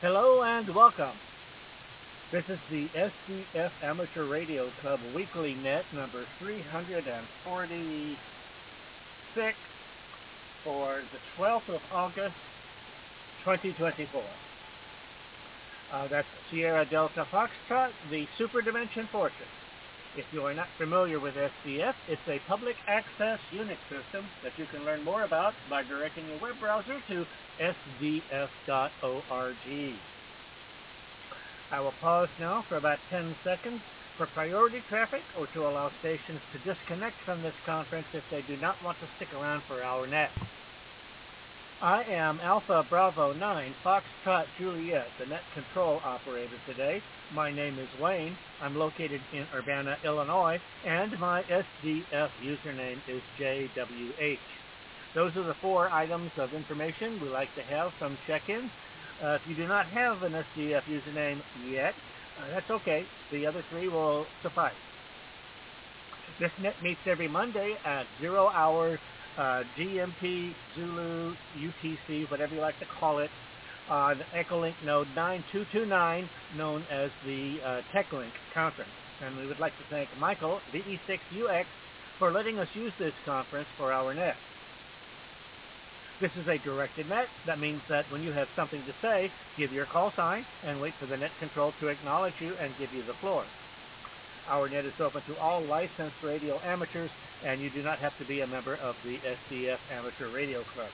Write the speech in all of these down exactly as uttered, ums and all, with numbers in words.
Hello and welcome. This is the S D F Amateur Radio Club Weekly Net number three hundred forty-six for the twelfth of August, twenty twenty-four. Uh, that's Sierra Delta Foxtrot, the Super Dimension Fortress. If you are not familiar with S D F, it's a public access Unix system that you can learn more about by directing your web browser to S D F dot org. I will pause now for about ten seconds for priority traffic or to allow stations to disconnect from this conference if they do not want to stick around for our net. I am Alpha Bravo nine Foxtrot Juliet, the net control operator today. My name is Wayne. I'm located in Urbana, Illinois, and my S D F username is J W H. Those are the four items of information we like to have from check-ins. Uh, if you do not have an S D F username yet, uh, that's okay. The other three will suffice. This net meets every Monday at zero hour uh, G M T, Zulu, U T C, whatever you like to call it, on Echolink node nine two two nine, known as the uh, TechLink conference. And we would like to thank Michael, V E six U X, for letting us use this conference for our net. This is a directed net. That means that when you have something to say, give your call sign and wait for the net control to acknowledge you and give you the floor. Our net is open to all licensed radio amateurs, and you do not have to be a member of the S D F Amateur Radio Club.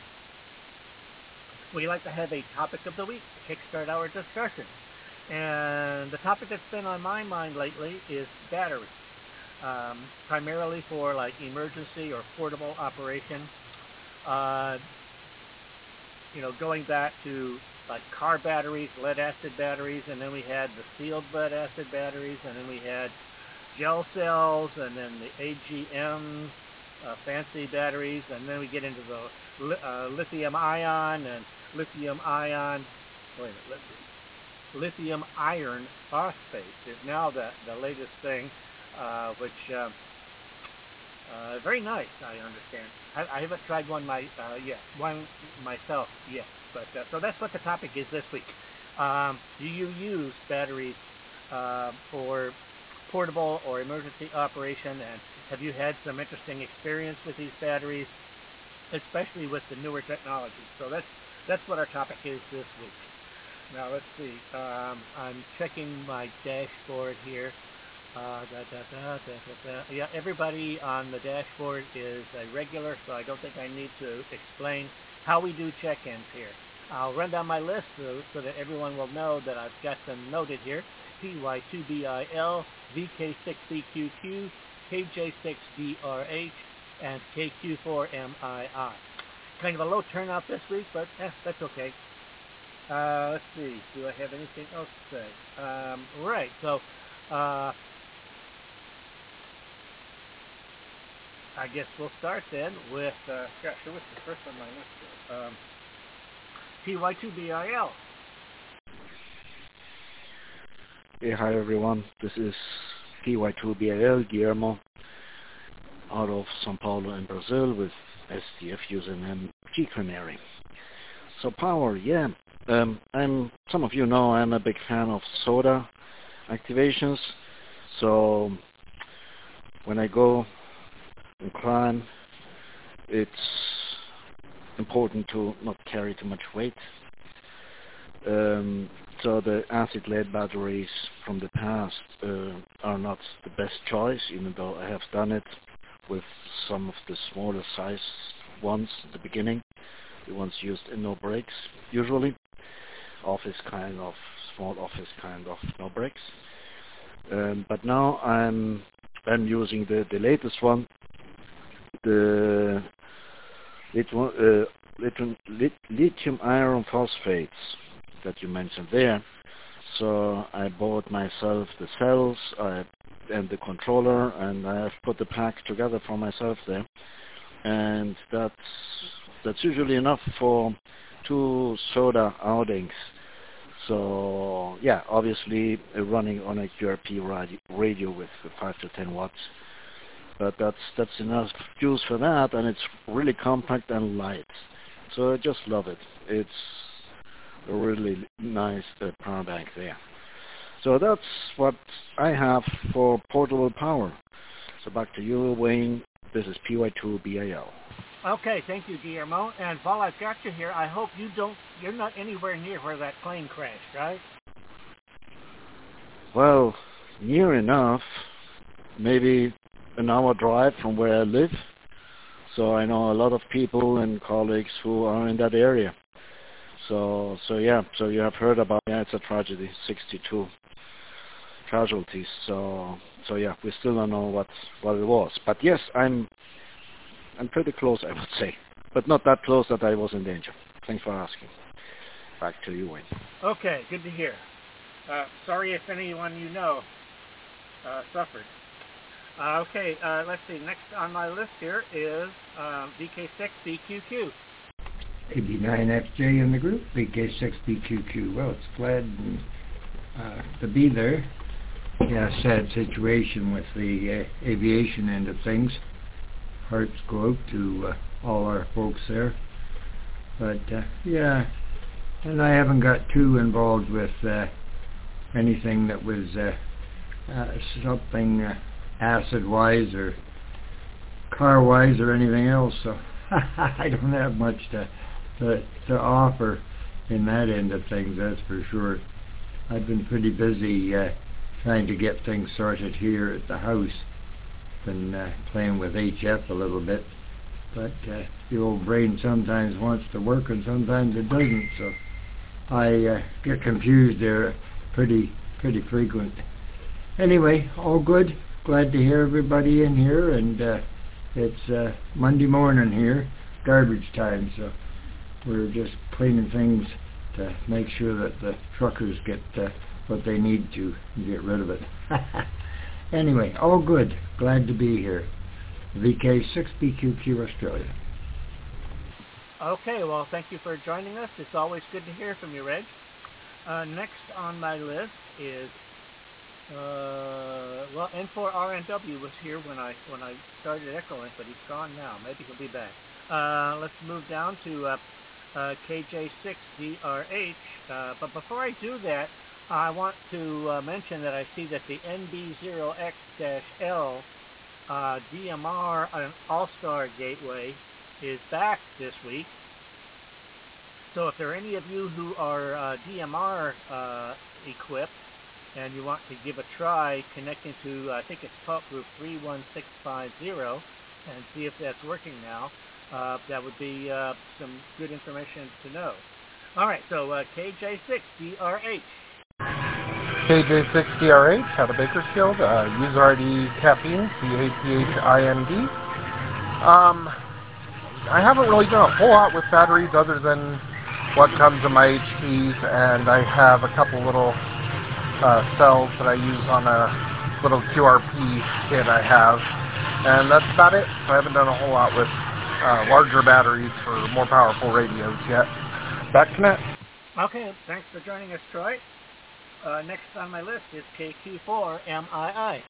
We like to have a topic of the week to kickstart our discussion. And the topic that's been on my mind lately is batteries, um, primarily for like emergency or portable operation. Uh, you know, going back to like car batteries, lead acid batteries, and then we had the sealed lead acid batteries, and then we had gel cells, and then the A G M uh, fancy batteries, and then we get into the li uh, lithium ion and lithium ion, wait a minute, lithium iron phosphate is now the, the latest thing, uh, which uh, uh, very nice, I understand. I, I haven't tried one my uh, yet, one myself yet, but uh, so that's what the topic is this week. Um, do you use batteries uh, for portable or emergency operation, and have you had some interesting experience with these batteries, especially with the newer technology? So that's that's what our topic is this week. Now let's see. Um, I'm checking my dashboard here. Uh, da, da, da, da, da, da. Yeah, everybody on the dashboard is a regular, so I don't think I need to explain how we do check-ins here. I'll run down my list so, so that everyone will know that I've got them noted here. P Y two B I L, V K six B Q Q, K J six D R H, and K Q four M I I. Kind of a low turnout this week, but eh, that's okay. Uh, let's see. Do I have anything else to say? Um, right. So, uh, I guess we'll start then with, uh, gosh, who was the first on my list here? Um, P Y two B I L. Hey, hi everyone. This is P Y two B I L Guillermo out of São Paulo in Brazil with S D F username G Canary. So power, yeah. Um, I'm. Some of you know I'm a big fan of soda activations. So when I go and climb, it's important to not carry too much weight. Um, so the acid lead batteries from the past uh, are not the best choice, even though I have done it with some of the smaller size ones at the beginning. The ones used in no brakes, usually. Office kind of, small office kind of no brakes. Um, but now I'm I'm using the, the latest one, the lithium, uh, lithium, lit, lithium iron phosphates that you mentioned there. So I bought myself the cells I, and the controller, and I have put the pack together for myself there. And that's that's usually enough for two soda outings. So yeah, obviously uh, running on a Q R P radio, radio with five to ten watts. But that's that's enough juice for that, and it's really compact and light. So I just love it. It's a really nice uh, power bank there. So that's what I have for portable power. So back to you, Wayne. This is P Y two B A L. Okay, thank you, Guillermo. And while I've got you here, I hope you don't, you're not anywhere near where that plane crashed, right? Well, near enough. Maybe an hour drive from where I live. So I know a lot of people and colleagues who are in that area. So, so yeah, so you have heard about, yeah, it's a tragedy, sixty-two casualties. So, so yeah, we still don't know what, what it was. But yes, I'm, I'm pretty close, I would say. But not that close that I was in danger. Thanks for asking. Back to you, Wayne. Okay, good to hear. Uh, sorry if anyone you know uh, suffered. Uh, okay, uh, let's see. Next on my list here is um, V K six B Q Q. A B nine F J in the group, V K six B Q Q. Well, it's glad uh, to be there. Yeah, sad situation with the uh, aviation end of things. Hearts go out to uh, all our folks there. But, uh, yeah, and I haven't got too involved with uh, anything that was uh, uh, something uh, acid-wise or car-wise or anything else, so I don't have much to, to to offer in that end of things, that's for sure. I've been pretty busy uh, trying to get things sorted here at the house. Been uh, playing with H F a little bit, but uh, the old brain sometimes wants to work and sometimes it doesn't, so I uh, get confused there pretty pretty frequent. Anyway, all good. Glad to hear everybody in here, and uh, it's uh, Monday morning here, garbage time, so we're just cleaning things to make sure that the truckers get uh, what they need to get rid of it. Anyway, all good. Glad to be here. V K six B Q Q Australia. Okay, well, thank you for joining us. It's always good to hear from you, Reg. Uh, next on my list is Uh, well, N four R N W was here when I when I started Echolink, but he's gone now. Maybe he'll be back. Uh, let's move down to uh, uh, K J six D R H. Uh, but before I do that, I want to uh, mention that I see that the N B zero X L uh, D M R an All-Star Gateway is back this week. So if there are any of you who are uh, D M R uh, equipped, and you want to give a try connecting to, uh, I think it's talk group three one six five zero, and see if that's working now, uh, that would be uh, some good information to know. All right, so uh, K J six D R H. K J six D R H out of Bakersfield, uh, user I D Caffeine, C A T H I N D. Um, I haven't really done a whole lot with batteries other than what comes in my H Ps, and I have a couple little Uh, cells that I use on a little Q R P kit I have, and that's about it. So I haven't done a whole lot with uh, larger batteries for more powerful radios yet. Back to net. Okay, thanks for joining us, Troy. Uh, next on my list is K Q four M I I.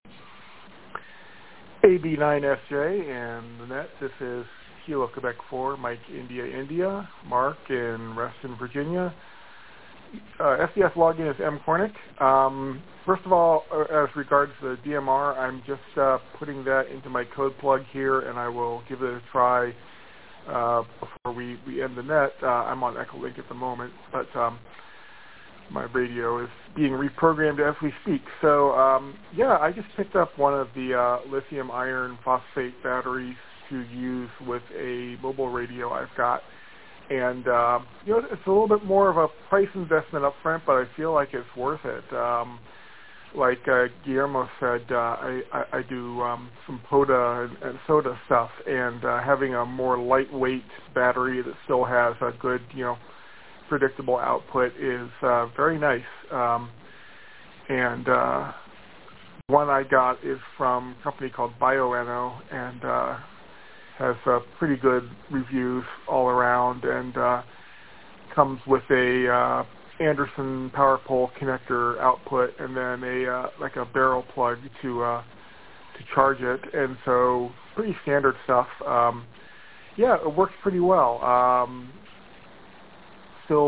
A B nine F J and the net. This is Kilo Quebec four, Mike India India, Mark in Reston, Virginia. Uh, S D F login is M. Cornick. Um, first of all, uh, as regards the D M R, I'm just uh, putting that into my code plug here, and I will give it a try uh, before we, we end the net. Uh, I'm on Echolink at the moment, but um, my radio is being reprogrammed as we speak. So, um, yeah, I just picked up one of the uh, lithium iron phosphate batteries to use with a mobile radio I've got. And, uh, you know, it's a little bit more of a price investment up front, but I feel like it's worth it. Um, like uh, Guillermo said, uh, I, I, I do um, some PODA and, and soda stuff, and uh, having a more lightweight battery that still has a good, you know, predictable output is uh, very nice. Um, and uh, one I got is from a company called Bioenno, and uh, has uh, pretty good reviews all around, and uh, comes with a uh, Anderson power pole connector output, and then a uh, like a barrel plug to uh, to charge it, and so pretty standard stuff. Um, yeah, it works pretty well. Um, still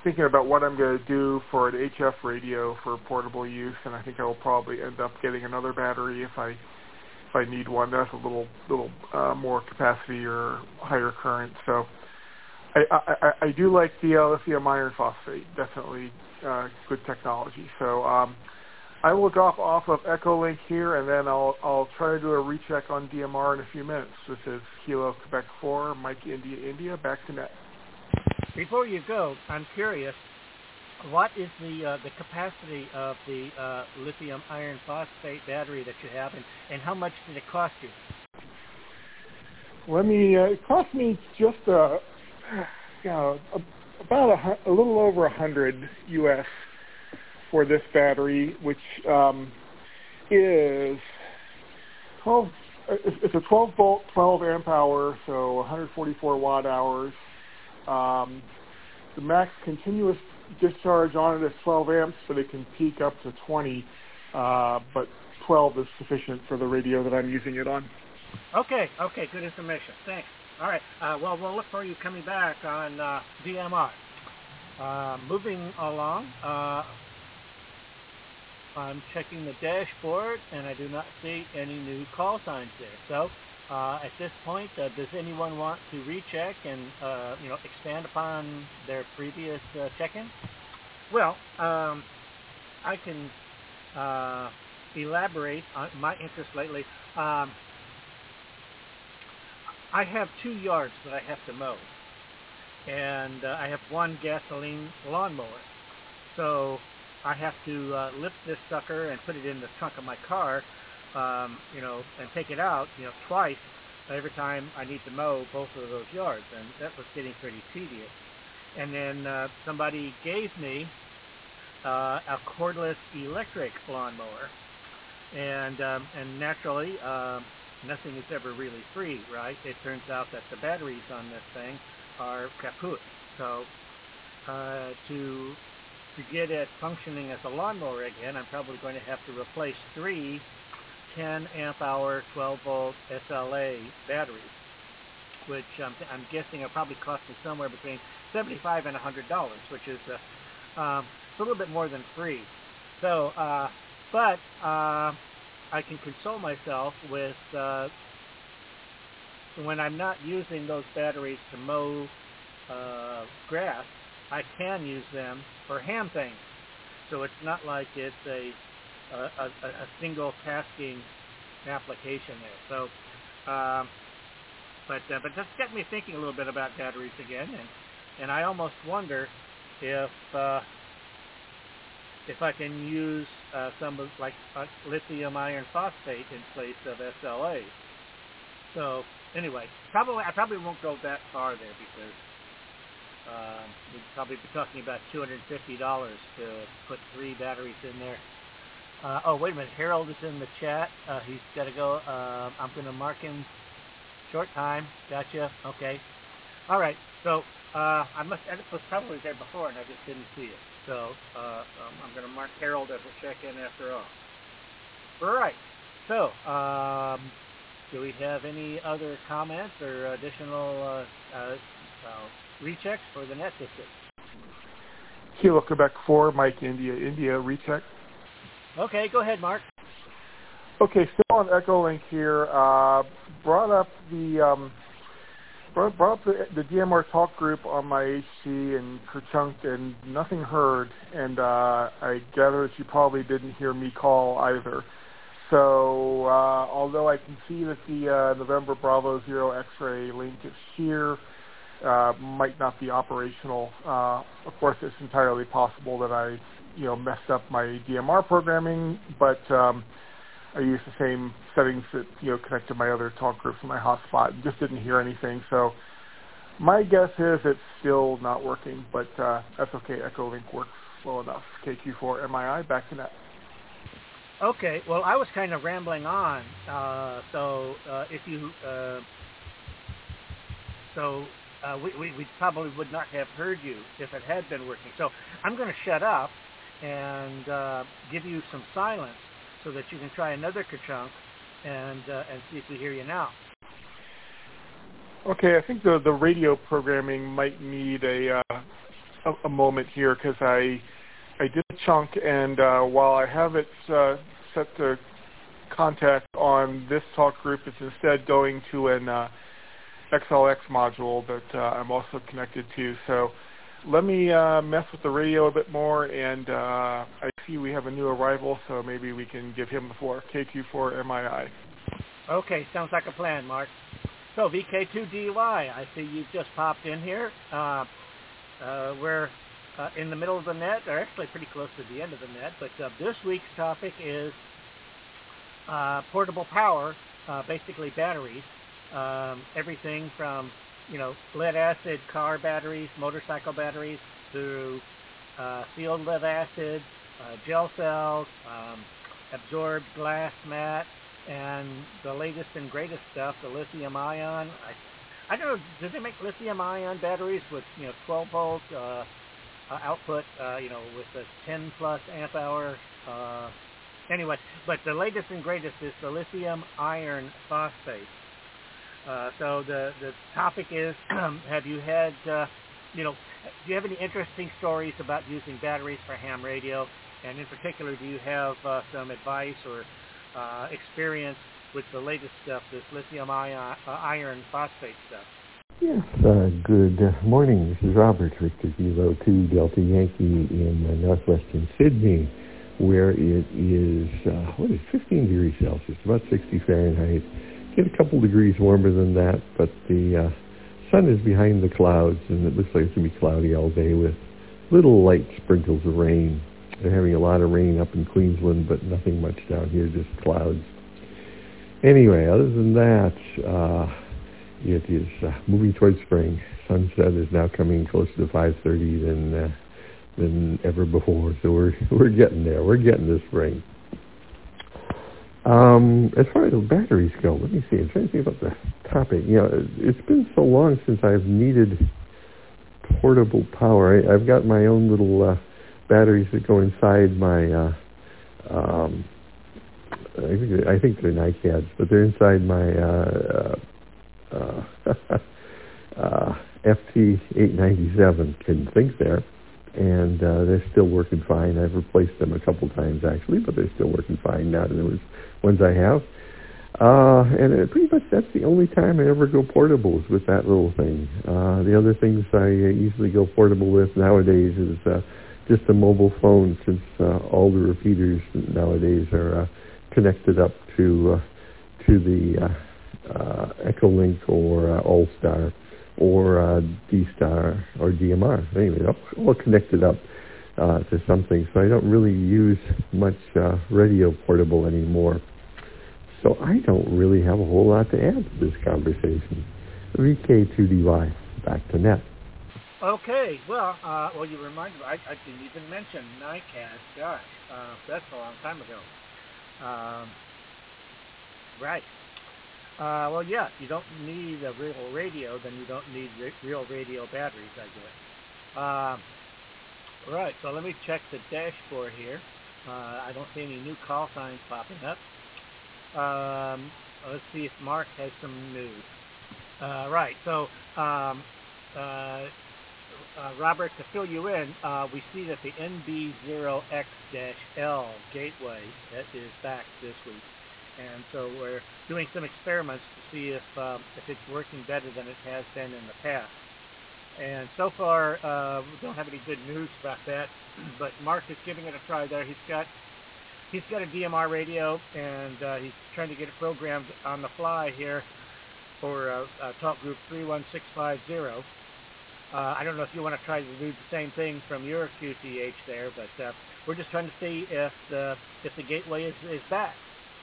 thinking about what I'm going to do for an H F radio for portable use, and I think I will probably end up getting another battery if I if I need one. That's a little little uh, more capacity or higher current. So I, I, I do like the uh, lithium iron phosphate. Definitely uh, good technology. So um, I will drop off of Echolink here, and then I'll I'll try to do a recheck on D M R in a few minutes. This is Kilo Quebec four, Mike India India. Back to net. Before you go, I'm curious, what is the uh, the capacity of the uh, lithium iron phosphate battery that you have, and, and how much did it cost you? Let me. Uh, it cost me just uh, you know, a, about a, a little over a hundred U S for this battery, which um, is twelve. It's a twelve volt, twelve amp hour, so one hundred forty-four watt hours. Um, the max continuous discharge on it is twelve amps, but it can peak up to twenty. Uh, but twelve is sufficient for the radio that I'm using it on. Okay, okay, good information. Thanks. All right. Uh, well, we'll look for you coming back on uh, D M R. Uh, moving along, uh, I'm checking the dashboard, and I do not see any new call signs there. So, uh, at this point, uh, does anyone want to recheck and uh, you know expand upon their previous uh, check-in? Well, um, I can uh, elaborate on my interest lately. Um, I have two yards that I have to mow, and uh, I have one gasoline lawnmower. So I have to uh, lift this sucker and put it in the trunk of my car, um, you know, and take it out, you know, twice every time I need to mow both of those yards, and that was getting pretty tedious. And then uh, somebody gave me uh, a cordless electric lawnmower, and um, and naturally, um, nothing is ever really free, right? It turns out that the batteries on this thing are kaput. So uh, to to get it functioning as a lawnmower again, I'm probably going to have to replace three ten amp hour, twelve volt S L A batteries, which um, I'm guessing are probably costing somewhere between seventy-five and one hundred dollars, which is uh, um, it's a little bit more than free. So, uh, but uh, I can console myself with uh, when I'm not using those batteries to mow uh, grass, I can use them for ham things. So it's not like it's a a, a, a single tasking application there. So, um, but uh, but just get me thinking a little bit about batteries again, and and I almost wonder if uh, if I can use uh, some of like uh, lithium iron phosphate in place of S L A. So anyway, probably I probably won't go that far there because um, we'd probably be talking about two hundred fifty dollars to put three batteries in there. Uh, oh, wait a minute. Harold is in the chat. Uh, he's got to go. Uh, I'm going to mark him short time. Gotcha. Okay. All right. So uh, I must. It was probably there before, and I just didn't see it. So uh, um, I'm going to mark Harold as a check-in after all. All right. So um, do we have any other comments or additional uh, uh, uh, rechecks for the net system? Kilo Quebec four, Mike India India recheck. Okay, go ahead, Mark. Okay, still on Echolink here. Uh, brought up the um, brought, brought up the, the D M R talk group on my H C and Kerchunk, and nothing heard. And uh, I gather that you probably didn't hear me call either. So uh, although I can see that the uh, November Bravo Zero X-ray link is here, uh, might not be operational. Uh, of course, it's entirely possible that I you know, messed up my D M R programming, but um, I used the same settings that, you know, connected my other talk groups in my hotspot and just didn't hear anything. So my guess is it's still not working, but uh, that's okay. Echolink works well enough. K Q four M I I, back to net. Okay, well, I was kind of rambling on, uh, so uh, if you, uh, so uh, we, we, we probably would not have heard you if it had been working. So I'm going to shut up and uh, give you some silence so that you can try another Kerchunk and uh, and see if we hear you now. Okay, I think the the radio programming might need a uh, a, a moment here because I I did a chunk, and uh, while I have it uh, set to contact on this talk group, it's instead going to an uh, X L X module that uh, I'm also connected to. So let me uh, mess with the radio a bit more, and uh, I see we have a new arrival, so maybe we can give him the floor. K two four M I I. Okay, sounds like a plan, Mark. So V K two D Y, I see you've just popped in here. Uh, uh, we're uh, in the middle of the net, or actually pretty close to the end of the net, but uh, this week's topic is uh, portable power, uh, basically batteries. Um, everything from, you know, lead-acid car batteries, motorcycle batteries, to uh, sealed lead-acid, uh, gel cells, um, absorbed glass mat, and the latest and greatest stuff, the lithium-ion. I, I don't know, do they make lithium-ion batteries with, you know, twelve volt uh, uh, output, uh, you know, with the ten plus amp hour? Uh, anyway, but the latest and greatest is the lithium iron phosphate. Uh, so the, the topic is, have you had, uh, you know, do you have any interesting stories about using batteries for ham radio? And in particular, do you have uh, some advice or uh, experience with the latest stuff, this lithium ion, uh, iron phosphate stuff? Yes, uh, good morning. This is Robert, Victor Kilo two Delta Yankee in uh, northwestern Sydney, where it is, uh, what is it, fifteen degrees Celsius, about sixty Fahrenheit. Get a couple degrees warmer than that, but the uh, sun is behind the clouds, and it looks like it's going to be cloudy all day with little light sprinkles of rain. They're having a lot of rain up in Queensland, but nothing much down here, just clouds. Anyway, other than that, uh, it is uh, moving towards spring. Sunset is now coming closer to five thirty than uh, than ever before, so we're we're getting there. We're getting to spring. Um, as far as the batteries go, let me see. I'm trying to think about the topic. You know, it's been so long since I've needed portable power. I, I've got my own little uh, batteries that go inside my. Uh, um, I think I think they're NiCads, but they're inside my uh, uh, uh, F T eight ninety-seven. Couldn't think there. And uh, they're still working fine. I've replaced them a couple times, actually, but they're still working fine now. There was ones I have. Uh, and it, pretty much that's the only time I ever go portable is with that little thing. Uh, the other things I uh, usually go portable with nowadays is uh, just a mobile phone, since uh, all the repeaters nowadays are uh, connected up to uh, to the uh, uh, Echolink or uh, All-Star, or uh, D-Star or D M R. Anyway, all, all connected up uh, to something. So I don't really use much uh, radio portable anymore. So I don't really have a whole lot to add to this conversation. V K two D Y, back to net. Okay, well, uh, well, you reminded me, I, I didn't even mention NiCad. Gosh, uh, that's a long time ago. Um, right. Uh, well, yeah, if you don't need a real radio, then you don't need re- real radio batteries, I guess. Um, right, so let me check the dashboard here. Uh, I don't see any new call signs popping up. Um, let's see if Mark has some news. Uh, right, so, um, uh, uh, Robert, to fill you in, uh, we see that the N B zero X L gateway that is back this week. And so we're doing some experiments to see if um, if it's working better than it has been in the past. And so far, uh, we don't have any good news about that. But Mark is giving it a try there. He's got he's got a D M R radio, and uh, he's trying to get it programmed on the fly here for uh, uh, talk group three one six five zero. Uh, I don't know if you want to try to do the same thing from your Q T H there, but uh, we're just trying to see if the if the gateway is, is back.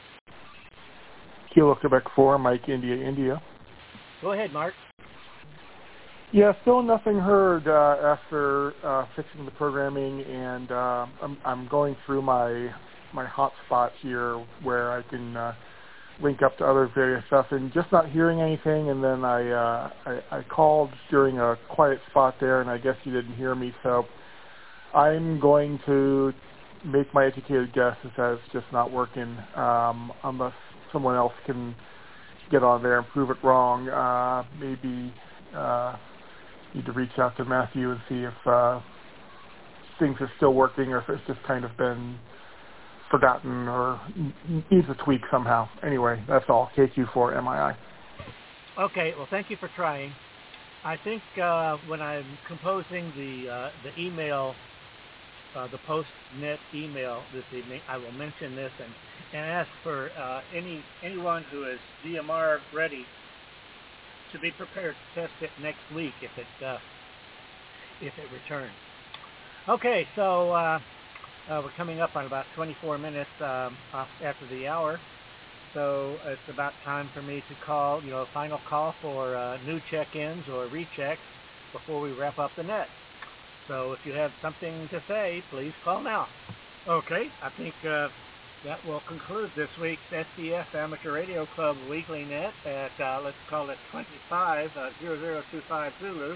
Kilo Quebec four, Mike India India. Go ahead, Mark. Yeah, still nothing heard uh, after uh, fixing the programming, and uh, I'm, I'm going through my my hotspot here where I can uh, link up to other various stuff, and just not hearing anything. And then I, uh, I I called during a quiet spot there, and I guess you didn't hear me, so I'm going to make my educated guess that it's just not working, um, unless someone else can get on there and prove it wrong. Uh, maybe uh, need to reach out to Matthew and see if uh, things are still working or if it's just kind of been forgotten or needs a tweak somehow. Anyway, that's all. K Q four M I I. Okay, well, thank you for trying. I think uh, when I'm composing the uh, the email, uh, the post-net email this evening, I will mention this and, and ask for uh, any anyone who is D M R ready to be prepared to test it next week if it uh, if it returns. Okay, so uh, uh, we're coming up on about twenty-four minutes um, after the hour. So it's about time for me to call, you know, a final call for uh, new check-ins or rechecks before we wrap up the net. So if you have something to say, please call now. Okay, I think uh, that will conclude this week's S D F Amateur Radio Club Weekly Net at, uh, let's call it twenty-five uh, zero zero two five Zulu.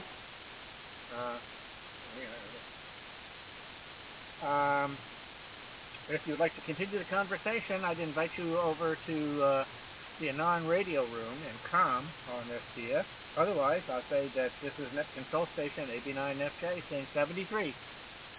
Uh, um, If you'd like to continue the conversation, I'd invite you over to uh, the Anon Radio Room in COM on S D F. Otherwise, I'll say that this is Net Control Station A B nine F J saying seventy-three.